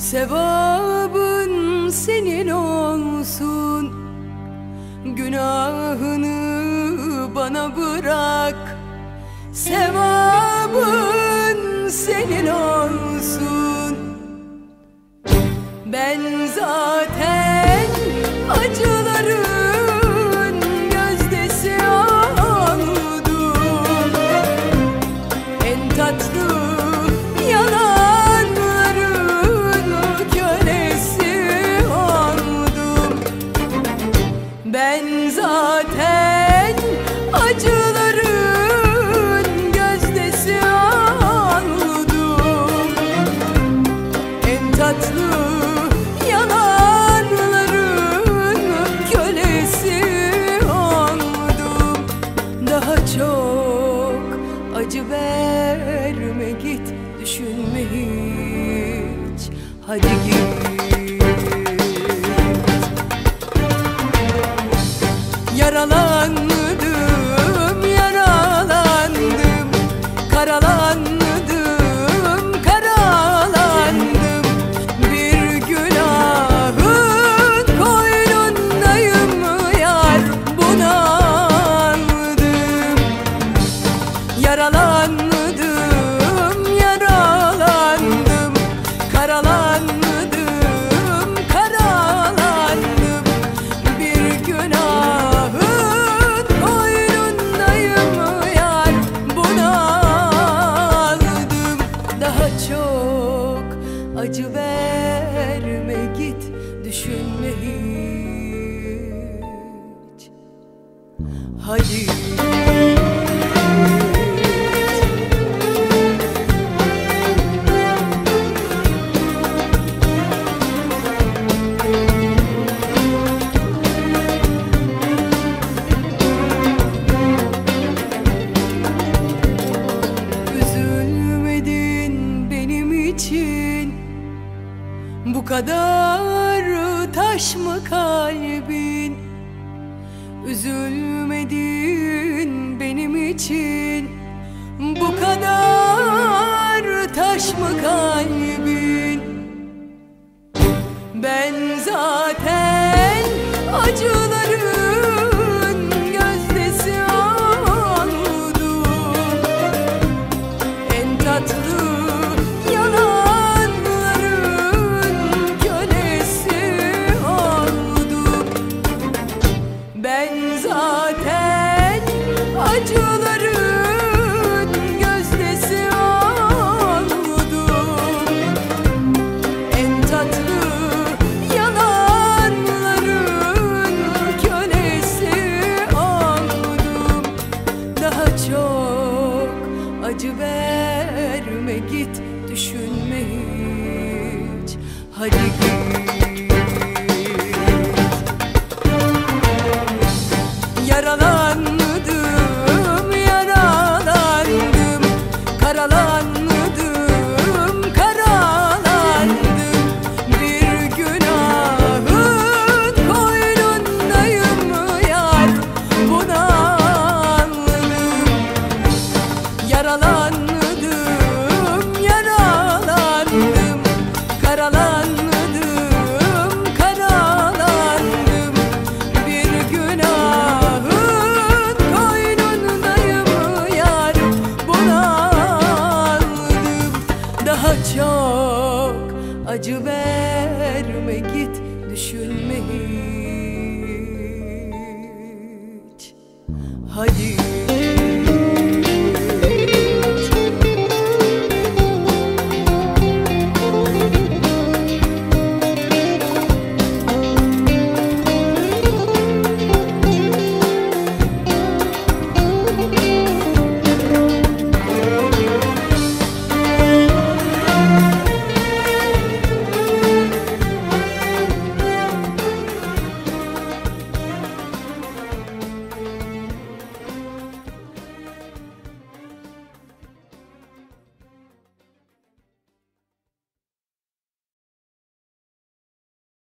Sevabın senin olsun, günahını bana bırak. Sevabın senin olsun. Ben zaten acıların gözdesi oldum. En tatlı yalanların kölesi oldum. Ben zaten acıların gözdesi oldum. En tatlı yalanların kölesi oldum. Daha çok acı verme, git, düşünme hiç. Hadi git. Yaralandım, yaralandım, karalandım, karalandım. Bir günahın koynundayım yar, bunaldım. Yaralandım, yaralandım, karalandım, karalandım. Bir günahın koynundayım yar, bunaldım. Daha çok acı verme, git, düşünme hiç. Hadi. Üzülmedin benim için, bu kadar taş mı kalbin? Üzülmedin benim için, bu kadar taş mı kalbin? Ben zaten acıların gözdesi oldum. En tatlı yalanların kölesi oldum. Ben zaten acıların gözdesi oldum. En tatlı yalanların kölesi oldum. Daha çok acı verme, git, düşünme hiç. Hadi git. Yaralandım, yaralandım, karalandım, karalandım. Bir günahın koynundayım yar, bunaldım. Yaralandım, yaralandım, karalandım, karalandım. Bir günahın koynundayım yar, bunaldım. Daha çok acı verme, git, düşünme hiç. Hadi.